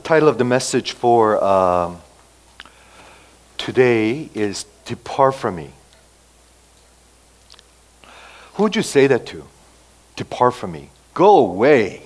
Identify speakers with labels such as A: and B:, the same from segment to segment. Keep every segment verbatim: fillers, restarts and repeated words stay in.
A: title of the message for um, today is Depart From Me. Who would you say that to? Depart from me. Go away.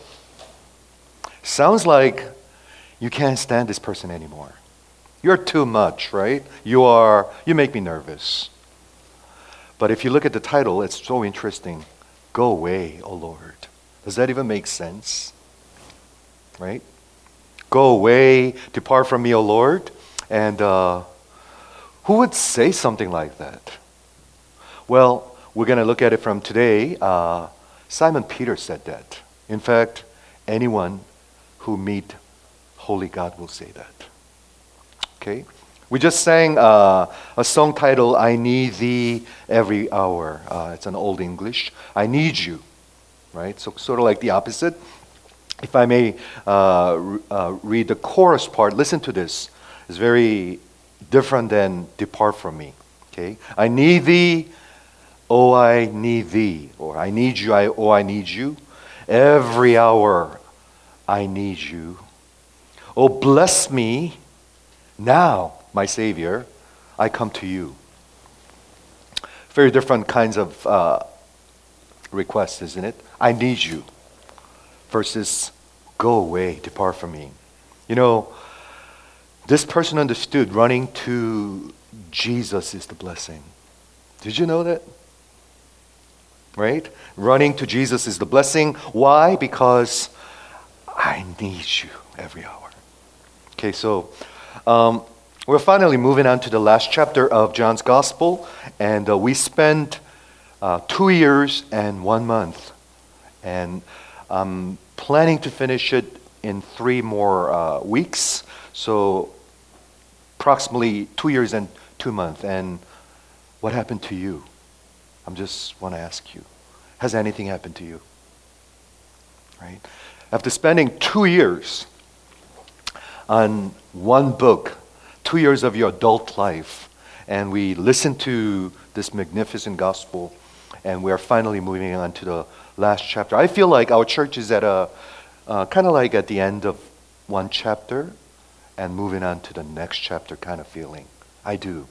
A: Sounds like you can't stand this person anymore. You're too much, right? You are, you make me nervous. But if you look at the title, it's so interesting. Go away, O Lord. Does that even make sense? Right? Go away, depart from me, O Lord. And uh, who would say something like that? Well, we're going to look at it from today. Uh, Simon Peter said that. In fact, anyone who meet Holy God will say that. Okay? We just sang uh, a song titled, I Need Thee Every Hour. Uh, it's an old English. I need you. Right? So sort of like the opposite. If I may uh, re- uh, read the chorus part, listen to this. It's very different than depart from me. Okay? I need thee, oh I need thee. Or I need you, I, oh I need you. Every hour I need you. Oh bless me now, my Savior, I come to you. Very different kinds of uh, requests, isn't it? I need you versus go away, depart from me. You know, this person understood running to Jesus is the blessing. Did you know that? Right? Running to Jesus is the blessing. Why? Because I need you every hour. Okay, so um, we're finally moving on to the last chapter of John's Gospel, and uh, we spent uh, two years and one month, and I'm planning to finish it in three more uh, weeks, so approximately two years and two months. And what happened to you? I'm just want to ask you, has anything happened to you? Right? After spending two years on one book, two years of your adult life, and we listened to this magnificent gospel, and we are finally moving on to the last chapter. I feel like our church is at a, uh, kind of like at the end of one chapter, and moving on to the next chapter kind of feeling. I do.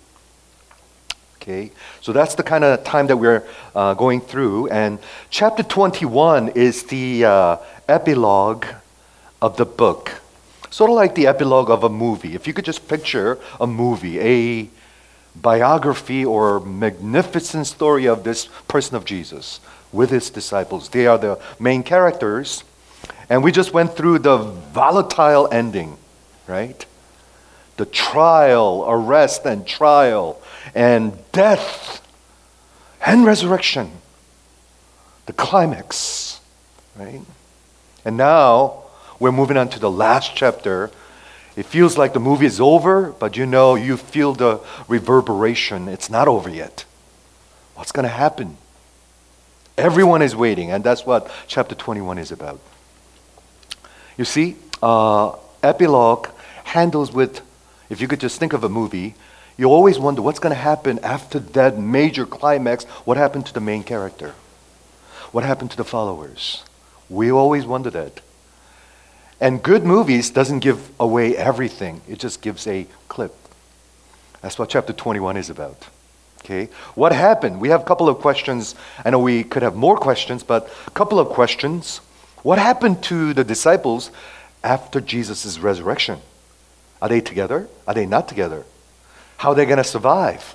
A: Okay, so that's the kind of time that we're uh, going through, and chapter twenty-one is the uh, epilogue of the book. Sort of like the epilogue of a movie. If you could just picture a movie, a biography or magnificent story of this person of Jesus with his disciples. They are the main characters. And we just went through the volatile ending, right? The trial, arrest and trial, and death and resurrection. The climax, right? And now we're moving on to the last chapter. It feels like the movie is over, but you know, you feel the reverberation. It's not over yet. What's going to happen? Everyone is waiting, and that's what chapter twenty-one is about. You see, uh, epilogue handles with, if you could just think of a movie, you always wonder what's going to happen after that major climax. What happened to the main character? What happened to the followers? We always wonder that. And good movies doesn't give away everything. It just gives a clip. That's what chapter twenty-one is about. Okay? What happened? We have a couple of questions. I know we could have more questions, but a couple of questions. What happened to the disciples after Jesus' resurrection? Are they together? Are they not together? How are they going to survive?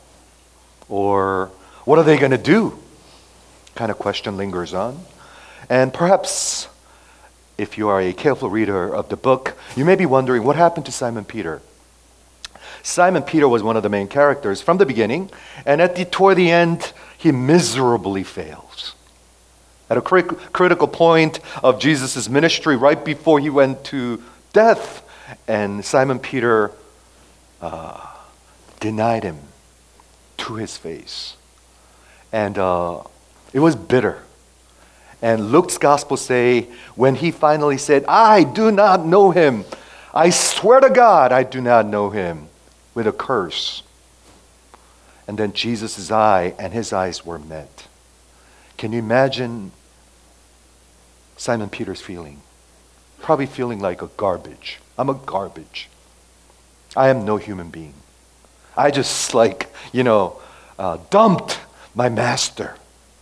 A: Or what are they going to do? Kind of question lingers on. And perhaps if you are a careful reader of the book, you may be wondering what happened to Simon Peter. Simon Peter was one of the main characters from the beginning, and at the toward the end, he miserably fails. At a cri- critical point of Jesus' ministry, right before he went to death, and Simon Peter uh, denied him to his face. And uh, it was bitter. And Luke's gospel say, when he finally said, I do not know him. I swear to God, I do not know him, with a curse. And then Jesus' eye and his eyes were met. Can you imagine Simon Peter's feeling? probably feeling like a garbage. I'm a garbage. I am no human being. I just like, you know, uh, dumped my master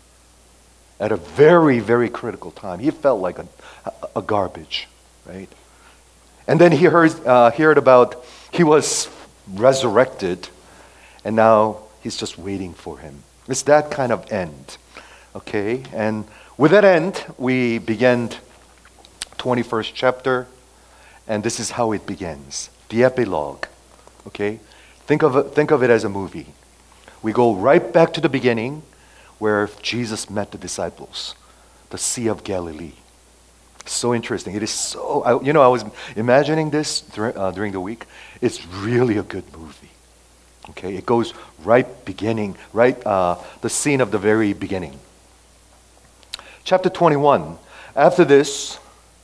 A: at a very, very critical time. He felt like a, a, a garbage, right? And then he heard, uh, heard about he was resurrected, and now he's just waiting for him. It's that kind of end, okay? And with that end, we begin twenty-first chapter, and this is how it begins. The epilogue, okay? Think of it, think of it as a movie. We go right back to the beginning where Jesus met the disciples, the Sea of Galilee. So interesting. It is so, I, you know, I was imagining this dur- uh, during the week. It's really a good movie. Okay, it goes right beginning, right, uh, the scene of the very beginning. Chapter twenty-one. After this,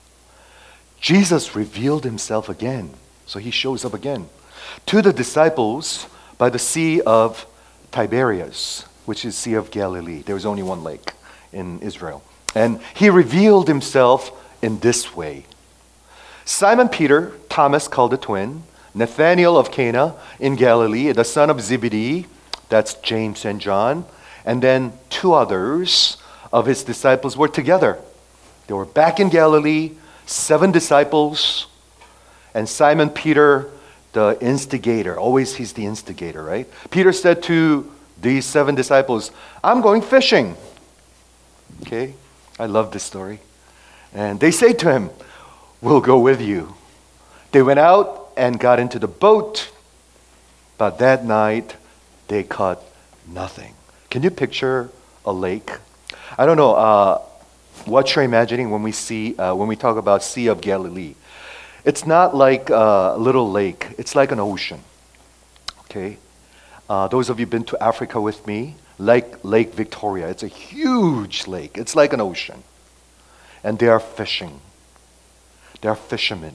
A: Jesus revealed himself again. So he shows up again to the disciples by the Sea of Tiberias, which is Sea of Galilee. There was only one lake in Israel. And he revealed himself in this way. Simon Peter, Thomas called the twin, Nathanael of Cana in Galilee, the son of Zebedee, that's James and John, and then two others of his disciples were together. They were back in Galilee, seven disciples, and Simon Peter, the instigator. Always he's the instigator, right? Peter said to these seven disciples, I'm going fishing. Okay, I love this story. And they say to him, we'll go with you. They went out and got into the boat, but that night they caught nothing. Can you picture a lake? I don't know uh, what you're imagining when we see uh, when we talk about Sea of Galilee. It's not like a little lake. It's like an ocean. Okay, uh, those of you been to Africa with me, like Lake Victoria. It's a huge lake. It's like an ocean, and they are fishing. They are fishermen.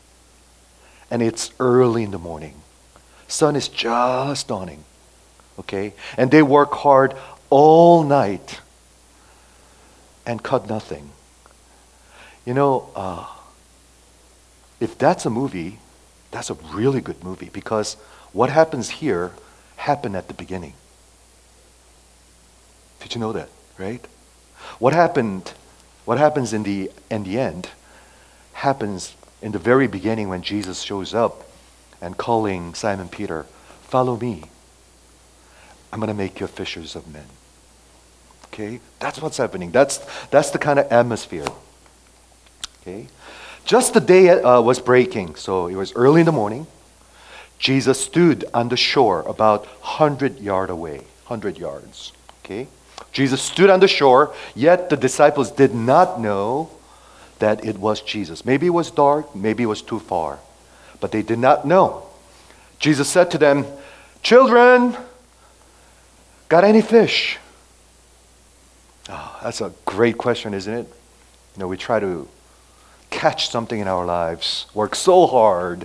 A: And it's early in the morning. Sun is just dawning. Okay? And they work hard all night and caught nothing. You know, uh, if that's a movie, that's a really good movie, because what happens here happened at the beginning. Did you know that, right? What happened, what happens in the in the end happens in the very beginning when Jesus shows up and calling Simon Peter, follow me. I'm going to make you fishers of men. Okay? That's what's happening. That's, that's the kind of atmosphere. Okay? Just the day uh, was breaking, so it was early in the morning. Jesus stood on the shore about one hundred yards away, one hundred yards. Okay? Jesus stood on the shore, yet the disciples did not know that it was Jesus. Maybe it was dark, maybe it was too far, but they did not know. Jesus said to them, children, got any fish? Oh, that's a great question, isn't it? You know, we try to catch something in our lives, work so hard,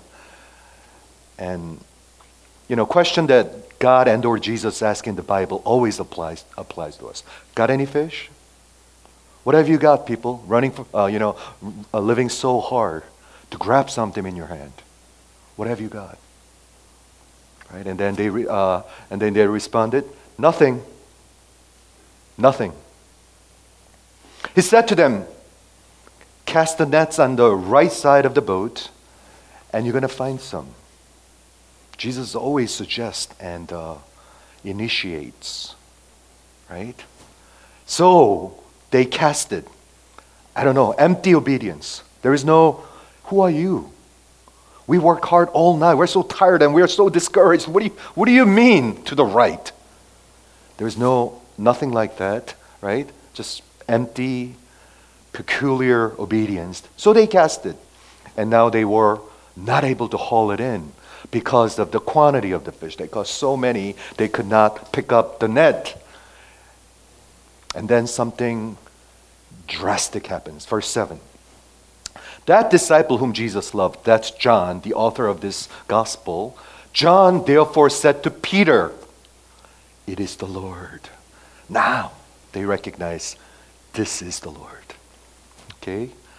A: and, you know, question that God and or Jesus ask in the Bible always applies applies to us. Got any fish? What have you got, people? Running, for, uh, you know, uh, living so hard to grab something in your hand. What have you got? Right, and then they re, uh, and then they responded, nothing. Nothing. He said to them, cast the nets on the right side of the boat, and you're going to find some. Jesus always suggests and uh, initiates, right? So they casted. I don't know, empty obedience. There is no, who are you? We work hard all night. We're so tired and we're so discouraged. What do you, what do you mean to the right? There's no, nothing like that, right? Just empty, peculiar obedience. So they casted. And now they were not able to haul it in because of the quantity of the fish. They caught so many, they could not pick up the net. And then something drastic happens. Verse seven. That disciple whom Jesus loved, that's John, the author of this gospel. John therefore said to Peter, it is the Lord. Now they recognize this is the Lord. Okay?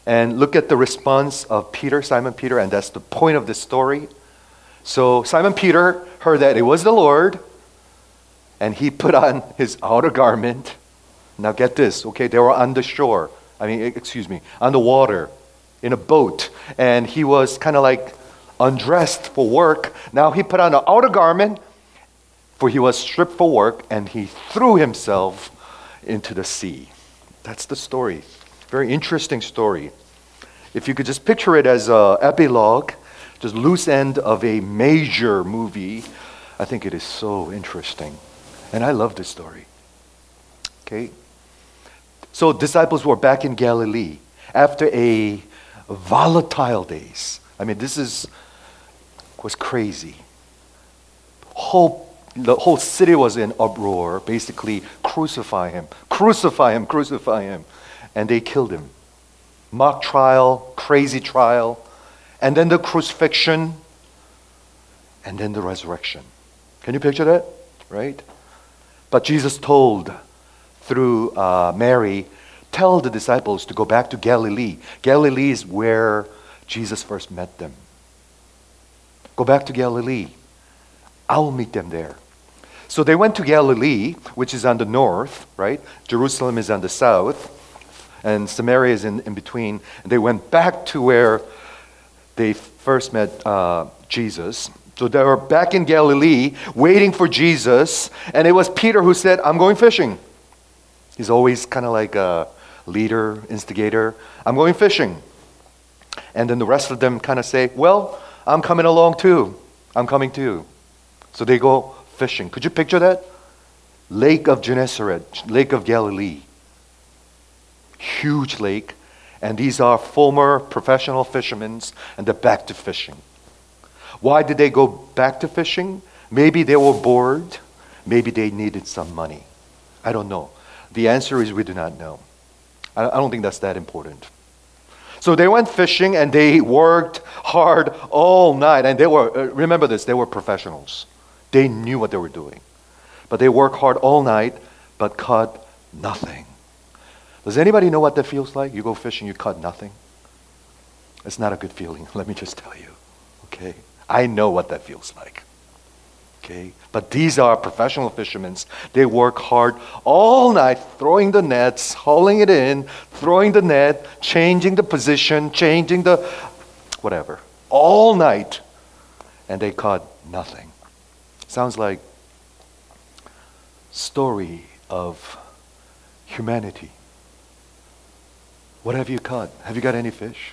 A: And look at the response of Peter, Simon Peter, and that's the point of the story. So Simon Peter heard that it was the Lord, and he put on his outer garment. Now get this, okay, they were on the shore. I mean, excuse me, on the water, in a boat. And he was kind of like undressed for work. Now he put on an outer garment, for he was stripped for work, and he threw himself into the sea. That's the story. Very interesting story. If you could just picture it as an epilogue, just loose end of a major movie, I think it is so interesting. And I love this story. Okay? So disciples were back in Galilee after a volatile days. I mean, this is was crazy. Whole The whole city was in uproar, basically, crucify him, crucify him, crucify him. And they killed him. Mock trial, crazy trial, and then the crucifixion, and then the resurrection. Can you picture that? Right? But Jesus told through uh, Mary, tell the disciples to go back to Galilee. Galilee is where Jesus first met them. Go back to Galilee. I will meet them there. So they went to Galilee, which is on the north, right? Jerusalem is on the south, and Samaria is in, in between. And they went back to where they first met uh, Jesus. So they were back in Galilee, waiting for Jesus, and it was Peter who said, I'm going fishing. He's always kind of like a leader, instigator. I'm going fishing. And then the rest of them kind of say, well, I'm coming along too. I'm coming too. So they go fishing. Could you picture that? Lake of Gennesaret, Lake of Galilee. Huge lake. And these are former professional fishermen, and they're back to fishing. Why did they go back to fishing? Maybe they were bored. Maybe they needed some money. I don't know. The answer is we do not know. I don't think that's that important. So they went fishing and they worked hard all night. And they were, uh, remember this, they were professionals. They knew what they were doing. But they worked hard all night, but caught nothing. Does anybody know what that feels like? You go fishing, you caught nothing. It's not a good feeling, let me just tell you. Okay? I know what that feels like. Okay? But these are professional fishermen. They work hard all night, throwing the nets, hauling it in, throwing the net, changing the position, changing the whatever. All night. And they caught nothing. Sounds like story of humanity. What have you caught? Have you got any fish?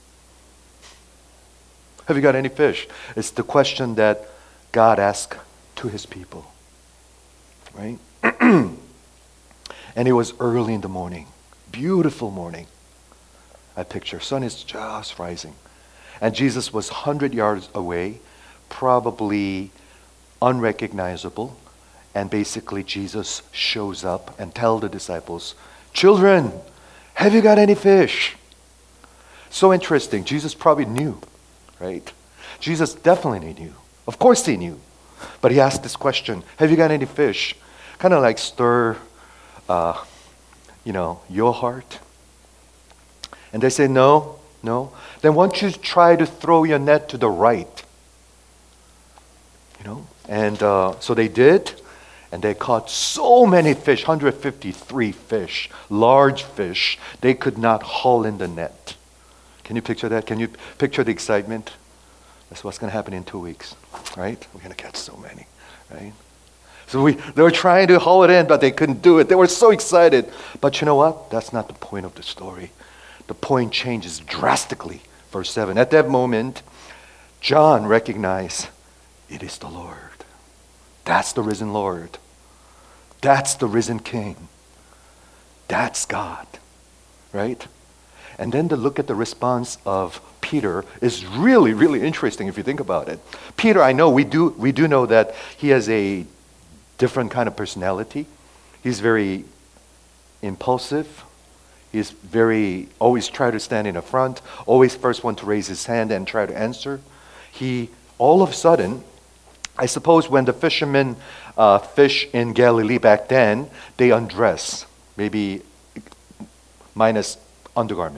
A: Have you got any fish? It's the question that God asked to his people. Right? And it was early in the morning. Beautiful morning. I picture. Sun is just rising. And Jesus was one hundred yards away, probably unrecognizable. And basically Jesus shows up and tells the disciples, children, have you got any fish? So interesting. Jesus probably knew, right? Jesus definitely knew. Of course he knew. But he asked this question, have you got any fish? Kind of like stir, uh, you know, your heart. And they say, no, no. Then why don't you try to throw your net to the right? You know, and uh, so they did. And they caught so many fish, one hundred fifty-three fish, large fish. They could not haul in the net. Can you picture that? Can you picture the excitement? That's what's going to happen in two weeks, right? We're going to catch so many, right? So we, they were trying to haul it in, but they couldn't do it. They were so excited. But you know what? That's not the point of the story. The point changes drastically. Verse seven. At that moment, John recognized it is the Lord. That's the risen Lord. That's the risen King. That's God, right? And then to look at the response of Peter is really, really interesting if you think about it. Peter, I know we do we do know that he has a different kind of personality. He's very impulsive. He's very always try to stand in the front, always first one to raise his hand and try to answer. He all of a sudden, I suppose when the fishermen uh, fish in Galilee back then, they undress, maybe minus undergarment,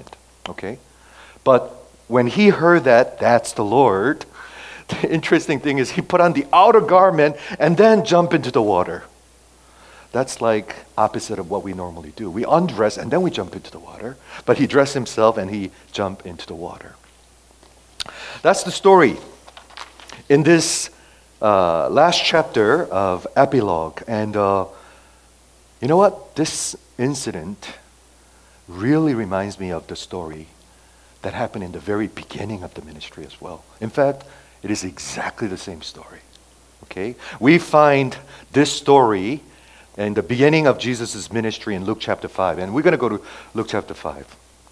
A: Okay? But when he heard that, that's the Lord, the interesting thing is he put on the outer garment and then jump into the water. That's like opposite of what we normally do. We undress and then we jump into the water. But he dressed himself and he jumped into the water. That's the story in this uh, last chapter of Epilogue. And uh, you know what? This incident really reminds me of the story that happened in the very beginning of the ministry as well. In fact, it is exactly the same story. Okay? We find this story in the beginning of Jesus' ministry in Luke chapter five. And we're going to go to Luke chapter five.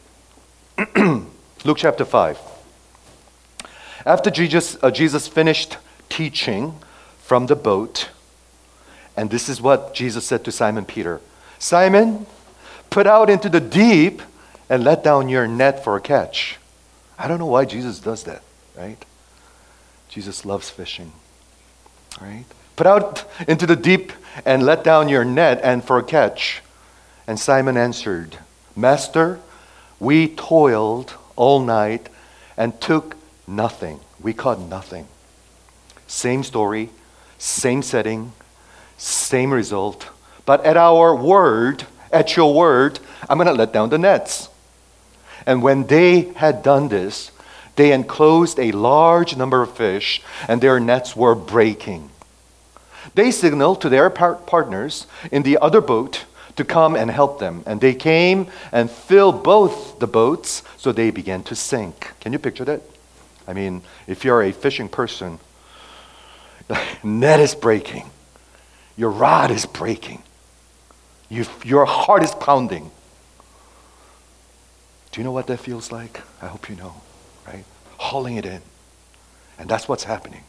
A: Luke chapter five. After Jesus, uh, Jesus finished teaching from the boat, and this is what Jesus said to Simon Peter. Simon, put out into the deep and let down your net for a catch. I don't know why Jesus does that, right? Jesus loves fishing, right? Put out into the deep and let down your net and for a catch. And Simon answered, Master, we toiled all night and took nothing. We caught nothing. Same story, same setting, same result. But at our word, at your word, I'm going to let down the nets. And when they had done this, they enclosed a large number of fish, and their nets were breaking. They signaled to their par- partners in the other boat to come and help them. And they came and filled both the boats, so they began to sink. Can you picture that? I mean, if you're a fishing person, net is breaking. Your rod is breaking. You, your heart is pounding. Do you know what that feels like? I hope you know, right? Hauling it in. And that's what's happening.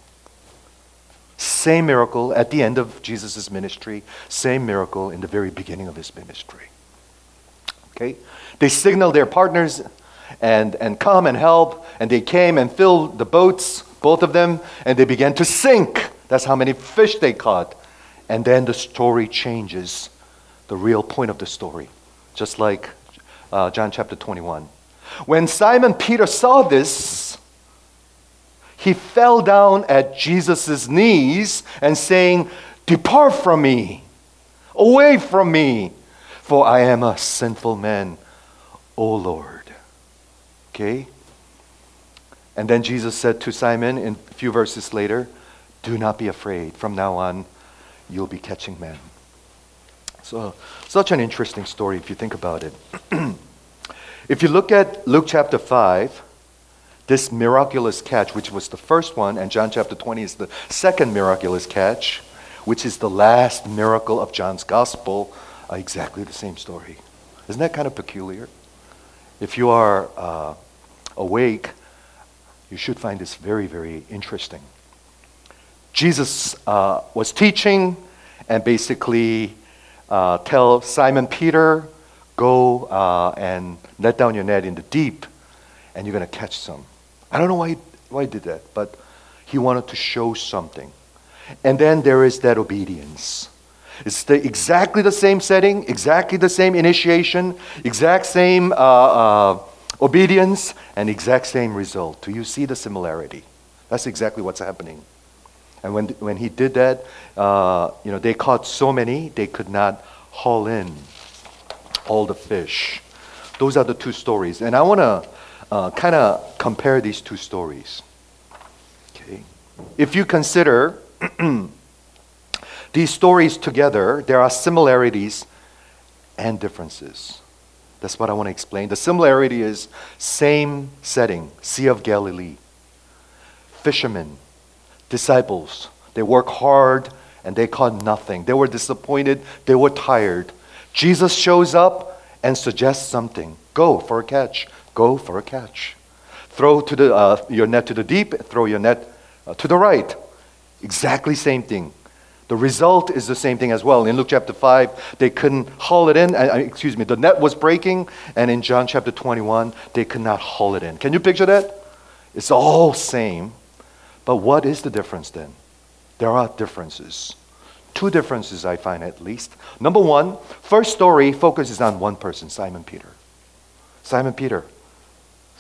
A: Same miracle at the end of Jesus' ministry. Same miracle in the very beginning of his ministry. Okay? They signaled their partners and, and come and help. And they came and filled the boats, both of them, and they began to sink. That's how many fish they caught. And then the story changes. The real point of the story. Just like uh, John chapter twenty-one. When Simon Peter saw this, he fell down at Jesus' knees and saying, Depart from me, away from me, for I am a sinful man, O Lord. Okay? And then Jesus said to Simon in a few verses later, Do not be afraid. From now on, you'll be catching men. So, such an interesting story if you think about it. If you look at Luke chapter five, this miraculous catch, which was the first one, and John chapter twenty is the second miraculous catch, which is the last miracle of John's gospel, are exactly the same story. Isn't that kind of peculiar? If you are uh, awake, you should find this very, very interesting. Jesus uh, was teaching and basically uh, tell Simon Peter, go uh, and let down your net in the deep, and you're going to catch some. I don't know why he, why he did that, but he wanted to show something. And then there is that obedience. It's the, exactly the same setting, exactly the same initiation, exact same uh, uh, obedience, and exact same result. Do you see the similarity? That's exactly what's happening. And when when he did that, uh, you know, they caught so many they could not haul in all the fish. Those are the two stories, and I want to uh, kind of compare these two stories. Okay, if you consider these stories together, there are similarities and differences. That's what I want to explain. The similarity is same setting, Sea of Galilee. Fishermen, disciples, they work hard and they caught nothing. They were disappointed, they were tired. Jesus shows up and suggests something. Go for a catch. Go for a catch. Throw to the uh, your net to the deep, throw your net uh, to the right. Exactly same thing. The result is the same thing as well. In Luke chapter five, they couldn't haul it in. Uh, excuse me, the net was breaking. And in John chapter twenty-one, they could not haul it in. Can you picture that? It's all same. But what is the difference then? There are differences. Two differences I find at least. Number one, first story focuses on one person, Simon Peter. Simon Peter,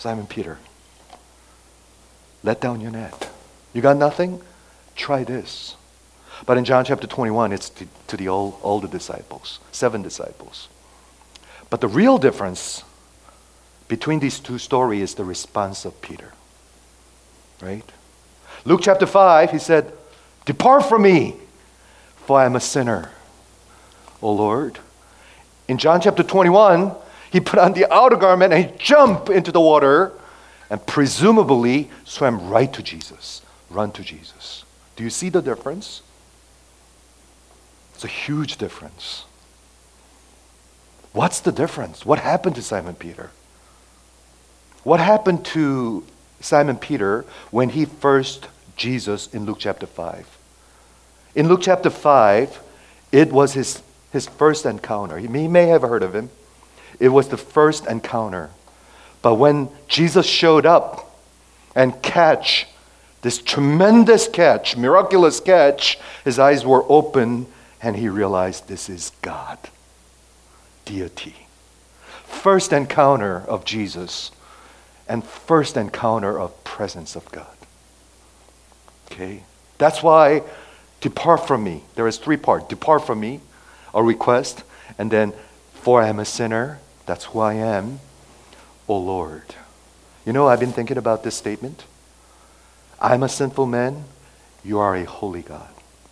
A: Simon Peter, let down your net. You got nothing? Try this. But in John chapter twenty-one, it's to, to the old, older disciples, seven disciples. But the real difference between these two stories is the response of Peter. Right? Luke chapter five, he said, depart from me, for I am a sinner, O Lord. In John chapter twenty-one, he put on the outer garment and he jumped into the water and presumably swam right to Jesus, run to Jesus. Do you see the difference? It's a huge difference. What's the difference? What happened to Simon Peter? What happened to Simon Peter when he first Jesus in Luke chapter five? In Luke chapter five, it was his, his first encounter. He may, he may have heard of him. It was the first encounter. But when Jesus showed up and catch this tremendous catch, miraculous catch, his eyes were open and he realized this is God, deity. First encounter of Jesus and first encounter of presence of God. Okay? That's why depart from me. There is three parts. Depart from me, a request, and then for I am a sinner, that's who I am, O Lord. You know, I've been thinking about this statement. I'm a sinful man, you are a holy God.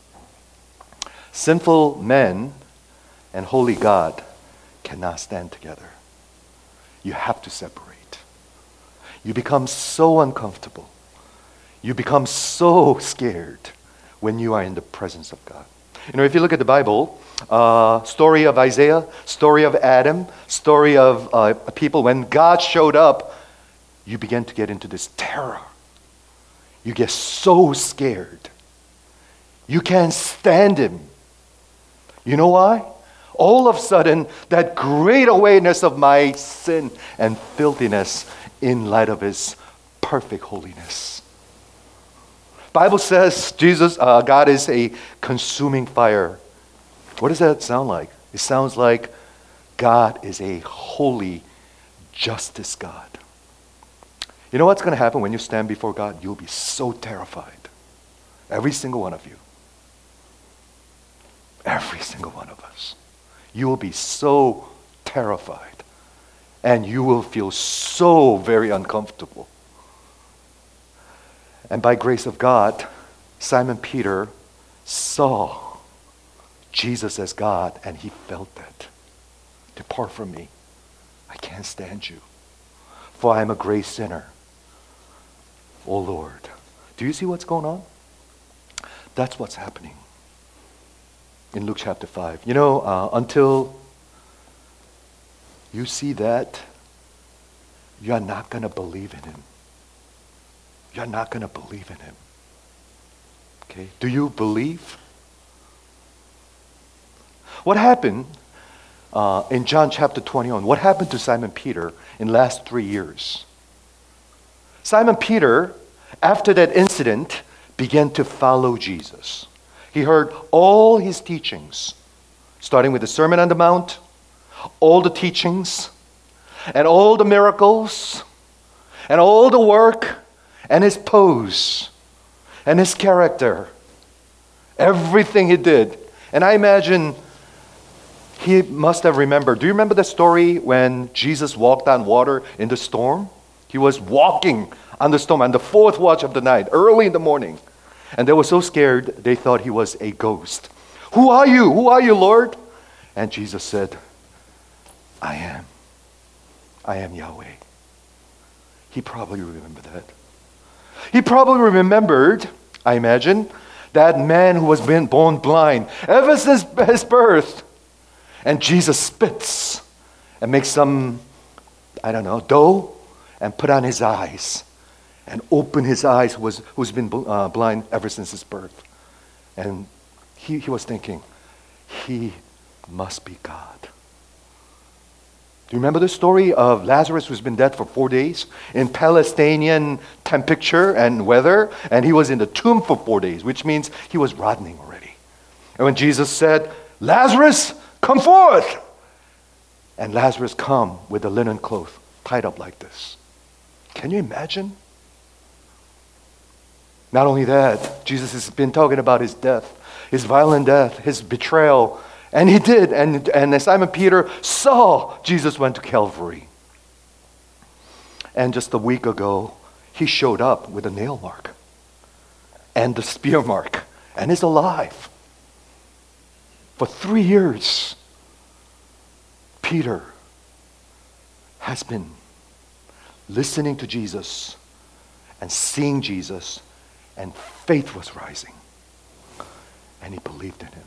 A: Sinful men and holy God cannot stand together. You have to separate. You become so uncomfortable. You become so scared when you are in the presence of God. You know, if you look at the Bible, uh, story of Isaiah, story of Adam, story of uh, people, when God showed up, you begin to get into this terror. You get so scared. You can't stand him. You know why? All of a sudden, that great awareness of my sin and filthiness in light of his perfect holiness. Bible says Jesus, uh, God is a consuming fire. What does that sound like? It sounds like God is a holy justice God. You know what's going to happen when you stand before God? You'll be so terrified. Every single one of you. Every single one of us. You will be so terrified. And you will feel so very uncomfortable. And by grace of God, Simon Peter saw Jesus as God and he felt that. Depart from me. I can't stand you. For I am a great sinner. Oh Lord. Do you see what's going on? That's what's happening in Luke chapter five. You know, uh, until you see that, you're not going to believe in him. You're not going to believe in him. Okay? Do you believe? What happened uh, in John chapter twenty-one? What happened to Simon Peter in the last three years? Simon Peter, after that incident, began to follow Jesus. He heard all his teachings, starting with the Sermon on the Mount, all the teachings, and all the miracles, and all the work, and his pose, and his character, everything he did. And I imagine he must have remembered. Do you remember the story when Jesus walked on water in the storm? He was walking on the storm on the fourth watch of the night, early in the morning. And they were so scared, they thought he was a ghost. Who are you? Who are you, Lord? And Jesus said, I am. I am Yahweh. He probably remembered that. He probably remembered, I imagine, that man who was been born blind ever since his birth. And Jesus spits and makes some, I don't know, dough and put on his eyes and open his eyes, who was, who's been uh, blind ever since his birth. And he, he was thinking, he must be God. Do you remember the story of Lazarus who's been dead for four days in Palestinian temperature and weather, and he was in the tomb for four days, which means he was rotting already. And when Jesus said, Lazarus, come forth! And Lazarus come with a linen cloth tied up like this. Can you imagine? Not only that, Jesus has been talking about his death, his violent death, his betrayal. And he did. And, and Simon Peter saw Jesus went to Calvary. And just a week ago, he showed up with a nail mark and the spear mark and is alive. For three years, Peter has been listening to Jesus and seeing Jesus, and faith was rising. And he believed in him.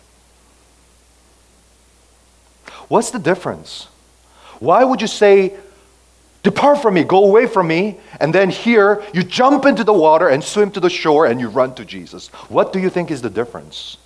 A: What's the difference? Why would you say, depart from me, go away from me, and then here you jump into the water and swim to the shore and you run to Jesus? What do you think is the difference?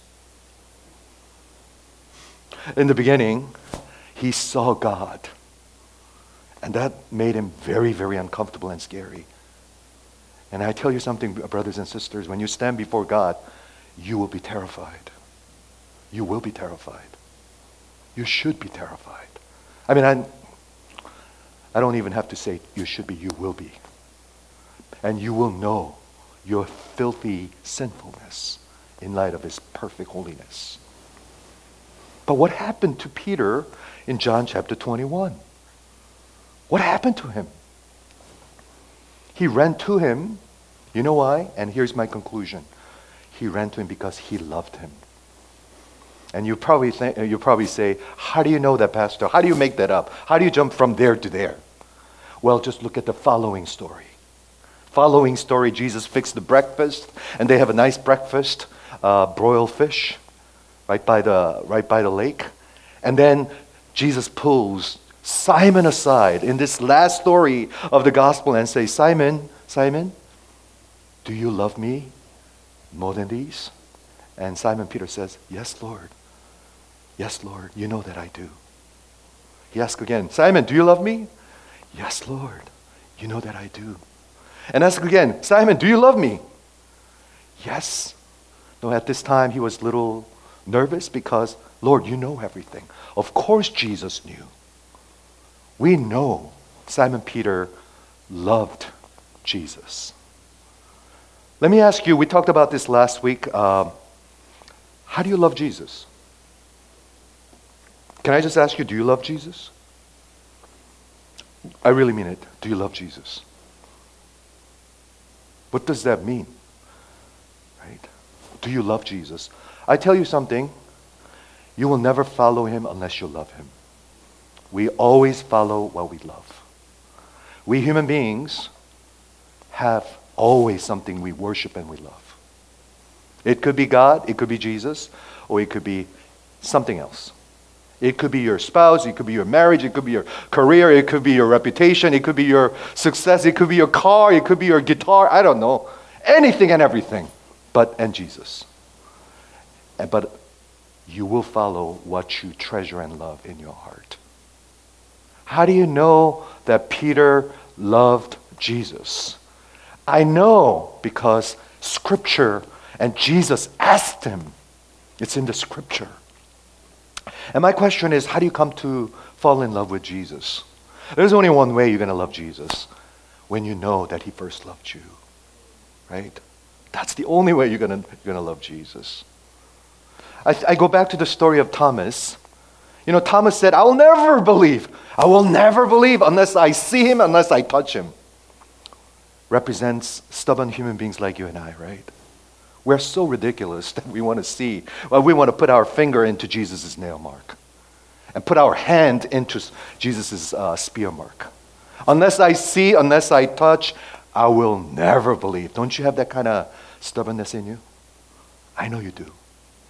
A: In the beginning, he saw God. And that made him very, very uncomfortable and scary. And I tell you something, brothers and sisters, when you stand before God, you will be terrified. You will be terrified. You should be terrified. I mean, I, I don't even have to say you should be, you will be. And you will know your filthy sinfulness in light of his perfect holiness. But what happened to Peter in John chapter twenty-one? What happened to him? He ran to him. You know why? And here's my conclusion. He ran to him because he loved him. And you probably think, you probably say, how do you know that, Pastor? How do you make that up? How do you jump from there to there? Well, just look at the following story. Following story, Jesus fixed the breakfast, and they have a nice breakfast, uh, broiled fish, right by the right by the lake. And then Jesus pulls Simon aside in this last story of the gospel and says, Simon, Simon, do you love me more than these? And Simon Peter says, yes, Lord. Yes, Lord, you know that I do. He asks again, Simon, do you love me? Yes, Lord, you know that I do. And ask again, Simon, do you love me? Yes. No, at this time he was a little nervous because, Lord, you know everything. Of course Jesus knew. We know Simon Peter loved Jesus. Let me ask you, we talked about this last week. Um, how do you love Jesus? Can I just ask you, do you love Jesus? I really mean it. Do you love Jesus? What does that mean? Right? Do you love Jesus? I tell you something. You will never follow him unless you love him. We always follow what we love. We human beings have always something we worship and we love. It could be God, it could be Jesus, or it could be something else. It could be your spouse, it could be your marriage, it could be your career, it could be your reputation, it could be your success, it could be your car, it could be your guitar, I don't know. Anything and everything, but and Jesus. And, but you will follow what you treasure and love in your heart. How do you know that Peter loved Jesus? I know because Scripture and Jesus asked him. It's in the Scripture. And my question is, how do you come to fall in love with Jesus? There's only one way you're going to love Jesus, when you know that he first loved you. Right? That's the only way you're going to, you're going to love Jesus. I, I go back to the story of Thomas. You know, Thomas said, I will never believe. I will never believe unless I see him, unless I touch him. Represents stubborn human beings like you and I, right? We're so ridiculous that we want to see, well, we want to put our finger into Jesus' nail mark and put our hand into Jesus' uh, spear mark. Unless I see, unless I touch, I will never believe. Don't you have that kind of stubbornness in you? I know you do.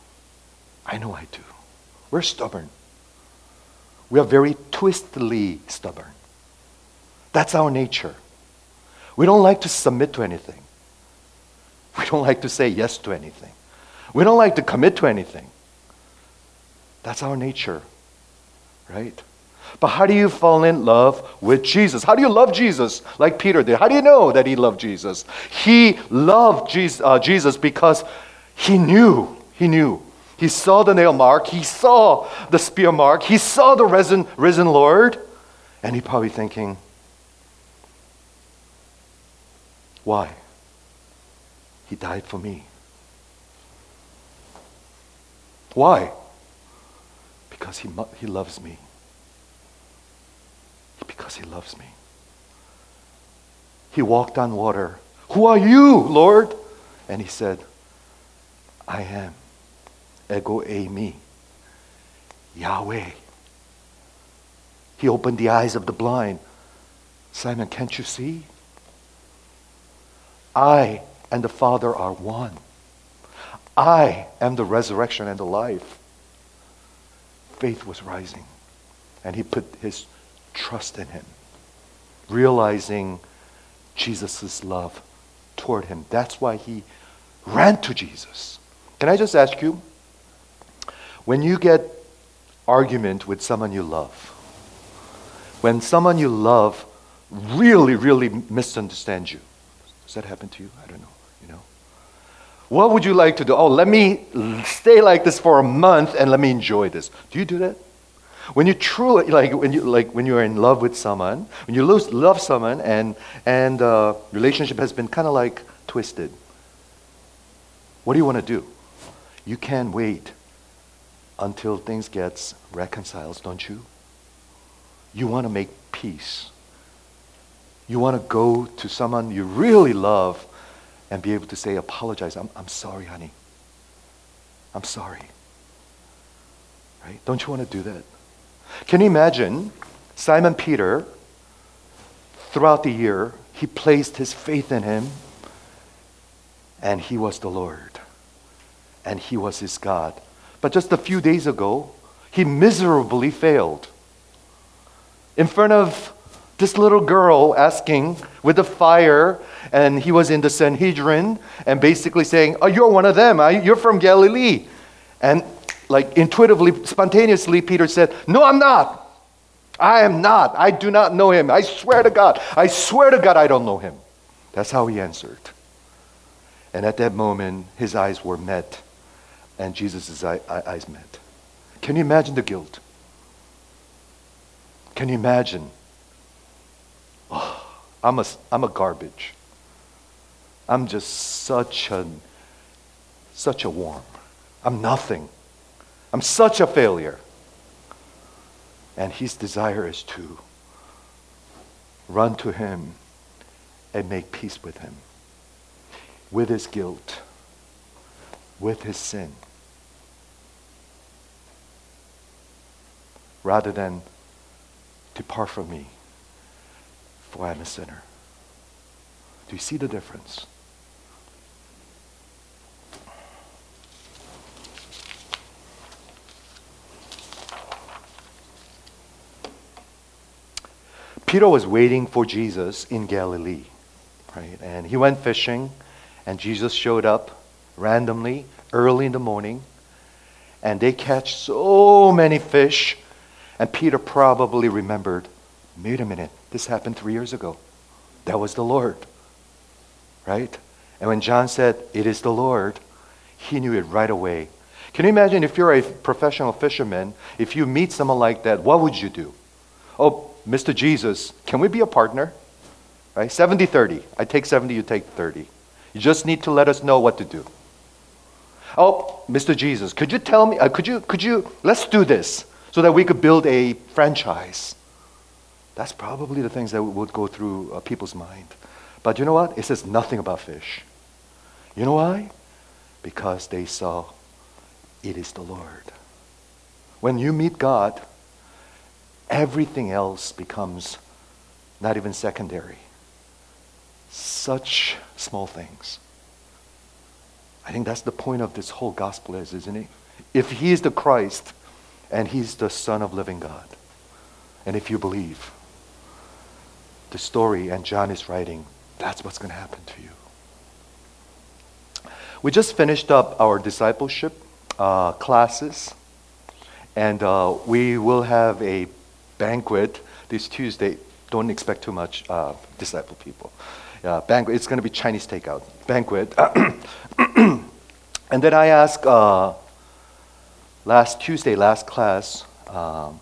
A: I know I do. We're stubborn. We are very twistedly stubborn. That's our nature. We don't like to submit to anything. We don't like to say yes to anything. We don't like to commit to anything. That's our nature, right? But how do you fall in love with Jesus? How do you love Jesus like Peter did? How do you know that he loved Jesus? He loved Jesus, uh, Jesus because he knew, he knew. He saw the nail mark, he saw the spear mark, he saw the risen, risen Lord, and he probably thinking, Why? He died for me. Why? Because he, he loves me. Because he loves me. He walked on water. Who are you, Lord? And he said, I am. Ego eimi. Yahweh. He opened the eyes of the blind. Simon, can't you see? I and the Father are one. I am the resurrection and the life. Faith was rising. And he put his trust in him, realizing Jesus' love toward him. That's why he ran to Jesus. Can I just ask you, when you get argument with someone you love, when someone you love really, really misunderstands you, does that happen to you? I don't know. You know, what would you like to do? Oh, let me stay like this for a month and let me enjoy this. Do you do that? When you truly like when you like when you are in love with someone, when you lose, love someone, and and uh, relationship has been kind of like twisted. What do you want to do? You can't wait until things gets reconciled, don't you? You want to make peace. You want to go to someone you really love and be able to say, apologize. I'm I'm sorry, honey. I'm sorry. Right? Don't you want to do that? Can you imagine Simon Peter, throughout the year, he placed his faith in him, and he was the Lord, and he was his God. But just a few days ago, he miserably failed. In front of this little girl asking with the fire, and he was in the Sanhedrin, and basically saying, oh, you're one of them, you're from Galilee. And like intuitively, spontaneously, Peter said, no, I'm not. I am not. I do not know him. I swear to God. I swear to God I don't know him. That's how he answered. And at that moment, his eyes were met, and Jesus' eyes met. Can you imagine the guilt? Can you imagine? Oh, I'm a, I'm a garbage. I'm just such a, such a worm. I'm nothing. I'm such a failure. And his desire is to run to him and make peace with him, with his guilt, with his sin, rather than depart from me, for I am a sinner. Do you see the difference? Peter was waiting for Jesus in Galilee, right? And he went fishing, and Jesus showed up randomly early in the morning, and they catch so many fish, and Peter probably remembered, wait a minute, this happened three years ago. That was the Lord, right? And when John said, it is the Lord, he knew it right away. Can you imagine if you're a professional fisherman, if you meet someone like that, what would you do? Oh, Mister Jesus, can we be a partner? Right? seventy thirty. I take seventy, you take thirty. You just need to let us know what to do. Oh, Mister Jesus, could you tell me, uh, could you, could you, let's do this so that we could build a franchise. That's probably the things that would go through uh, people's mind. But you know what? It says nothing about fish. You know why? Because they saw it is the Lord. When you meet God, everything else becomes not even secondary. Such small things. I think that's the point of this whole gospel is, isn't it? If he is the Christ and he's the Son of living God, and if you believe the story and John is writing, that's what's going to happen to you. We just finished up our discipleship uh, classes, and uh, we will have a banquet this Tuesday. Don't expect too much uh, disciple people. Uh, banquet. It's going to be Chinese takeout banquet. And then I asked uh, last Tuesday, last class, um,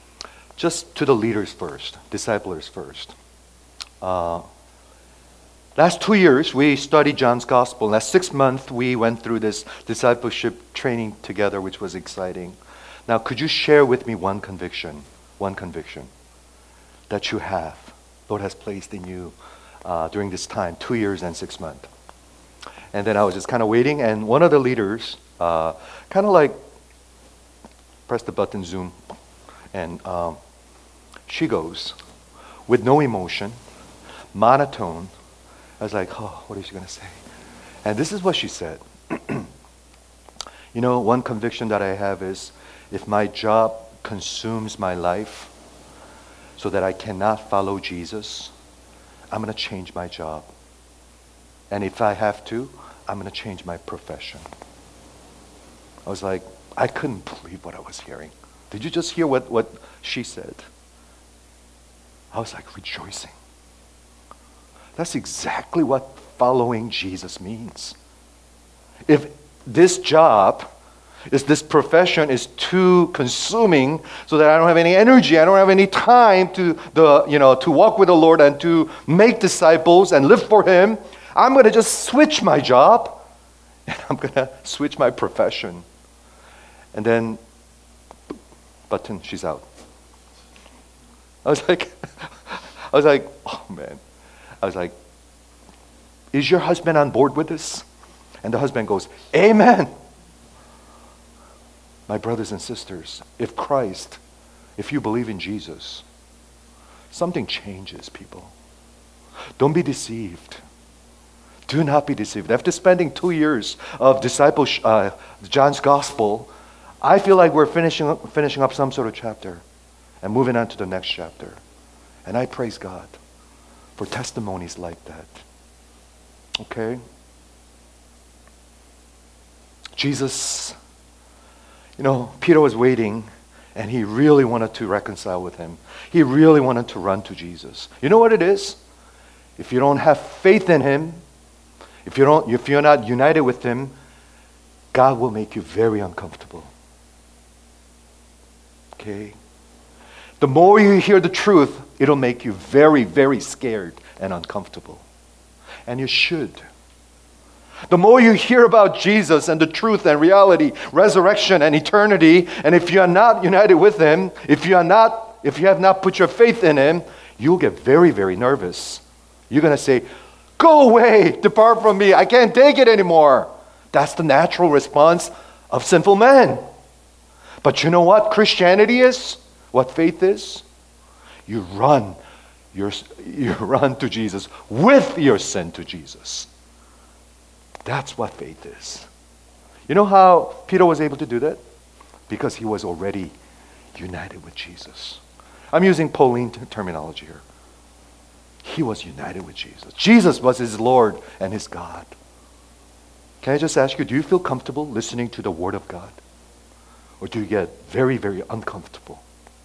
A: just to the leaders first, disciplers first. Uh, Last two years, we studied John's Gospel. Last six months, we went through this discipleship training together, which was exciting. Now, could you share with me one conviction, one conviction that you have, Lord has placed in you uh, during this time, two years and six months? And then I was just kind of waiting, and one of the leaders uh, kind of like pressed the button, Zoom, and um, she goes, with no emotion, monotone. I was like, oh, what is she going to say? And this is what she said. You know, one conviction that I have is, if my job consumes my life so that I cannot follow Jesus, I'm going to change my job. And if I have to, I'm going to change my profession. I was like, I couldn't believe what I was hearing. Did you just hear what, what she said? I was like rejoicing. That's exactly what following Jesus means. If this job, is this profession is too consuming so that I don't have any energy, I don't have any time to the you know to walk with the Lord and to make disciples and live for Him, I'm going to just switch my job and I'm going to switch my profession. And then, button, she's out. I was like, I was like, oh man. I was like, is your husband on board with this? And the husband goes, amen. My brothers and sisters, if Christ, if you believe in Jesus, something changes, people. Don't be deceived. Do not be deceived. After spending two years of discipleship, uh, John's Gospel, I feel like we're finishing up, finishing up some sort of chapter and moving on to the next chapter. And I praise God for testimonies like that. Okay? Jesus, you know, Peter was waiting and he really wanted to reconcile with him. He really wanted to run to Jesus. You know what it is? If you don't have faith in Him, if you don't, if you're not united with Him, God will make you very uncomfortable. Okay? The more you hear the truth, it'll make you very, very scared and uncomfortable. And you should. The more you hear about Jesus and the truth and reality, resurrection and eternity, and if you are not united with Him, if you are not, if you have not put your faith in Him, you'll get very, very nervous. You're going to say, go away, depart from me, I can't take it anymore. That's the natural response of sinful men. But you know what Christianity is? What faith is? You run, your, you run to Jesus with your sin to Jesus. That's what faith is. You know how Peter was able to do that? Because he was already united with Jesus. I'm using Pauline t- terminology here. He was united with Jesus. Jesus was his Lord and his God. Can I just ask you, do you feel comfortable listening to the Word of God? Or do you get very, very uncomfortable?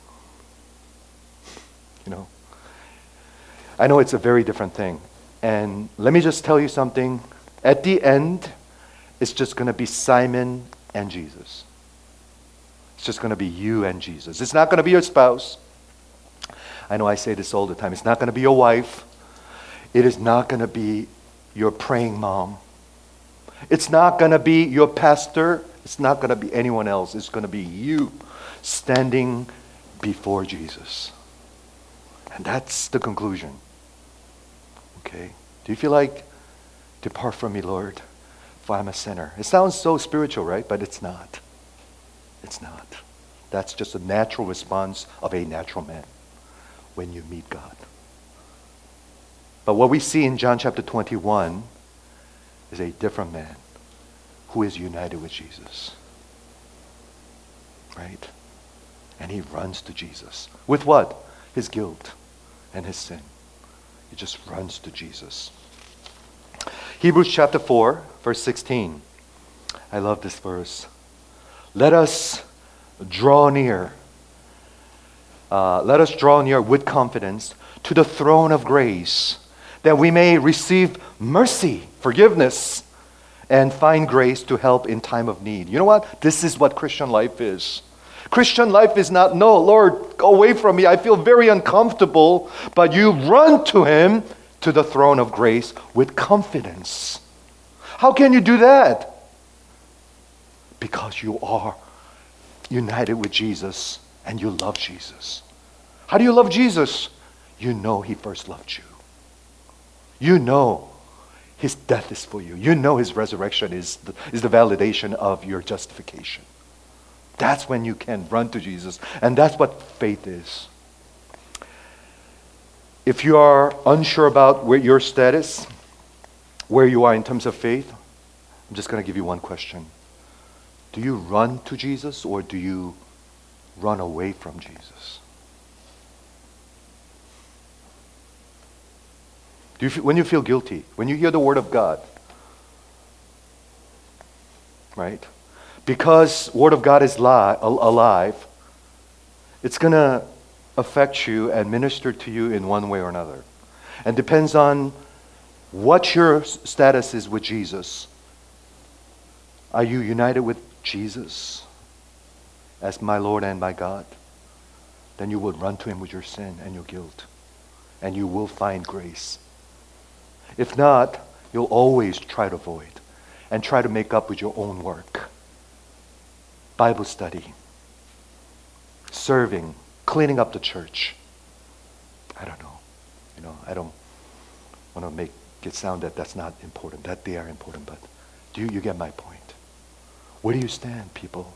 A: You know? I know it's a very different thing. And let me just tell you something. At the end, it's just going to be Simon and Jesus. It's just going to be you and Jesus. It's not going to be your spouse. I know I say this all the time. It's not going to be your wife. It is not going to be your praying mom. It's not going to be your pastor. It's not going to be anyone else. It's going to be you standing before Jesus. And that's the conclusion. Okay? Do you feel like, depart from me, Lord, for I'm a sinner? It sounds so spiritual, right? But it's not. It's not. That's just a natural response of a natural man when you meet God. But what we see in John chapter twenty-one is a different man who is united with Jesus. Right? And he runs to Jesus. With what? His guilt and his sin. He just runs to Jesus. Hebrews chapter four, verse sixteen. I love this verse. Let us draw near. Uh, let us draw near with confidence to the throne of grace, that we may receive mercy, forgiveness, and find grace to help in time of need. You know what? This is what Christian life is. Christian life is not, no, Lord, go away from me. I feel very uncomfortable. But you run to Him to the throne of grace with confidence. How can you do that? Because you are united with Jesus and you love Jesus. How do you love Jesus? You know He first loved you. You know His death is for you. You know His resurrection is the, is the validation of your justification. That's when you can run to Jesus. And that's what faith is. If you are unsure about where your status, where you are in terms of faith, I'm just going to give you one question. Do you run to Jesus or do you run away from Jesus? Do you feel, when you feel guilty, when you hear the word of God, right? Because word of God is li- alive, it's going to affect you and minister to you in one way or another. And depends on what your status is with Jesus. Are you united with Jesus as my Lord and my God? Then you would run to Him with your sin and your guilt. And you will find grace. If not, you'll always try to avoid and try to make up with your own work. Bible study, serving, cleaning up the church. I don't know. You know, I don't want to make it sound that that's not important, that they are important, but do you, you get my point? Where do you stand, people?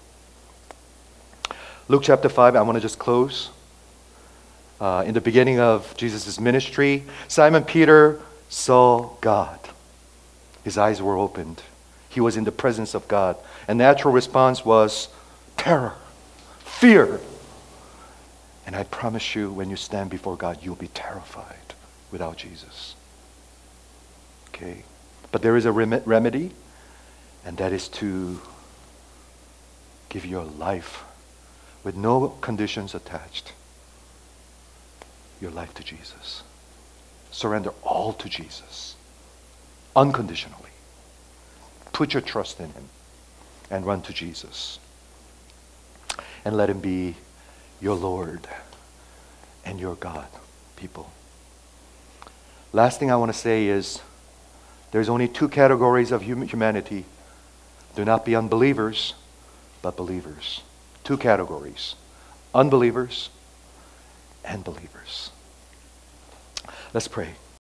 A: Luke chapter five, I want to just close. Uh, in the beginning of Jesus' ministry, Simon Peter saw God. His eyes were opened. He was in the presence of God. And natural response was terror, fear. And I promise you, when you stand before God, you'll be terrified without Jesus. Okay? But there is a rem- remedy, and that is to give your life with no conditions attached. Your life to Jesus. Surrender all to Jesus. Unconditionally. Put your trust in Him and run to Jesus. And let Him be your Lord and your God, people. Last thing I want to say is there's only two categories of hum- humanity. Do not be unbelievers, but believers. Two categories. Unbelievers and believers. Let's pray.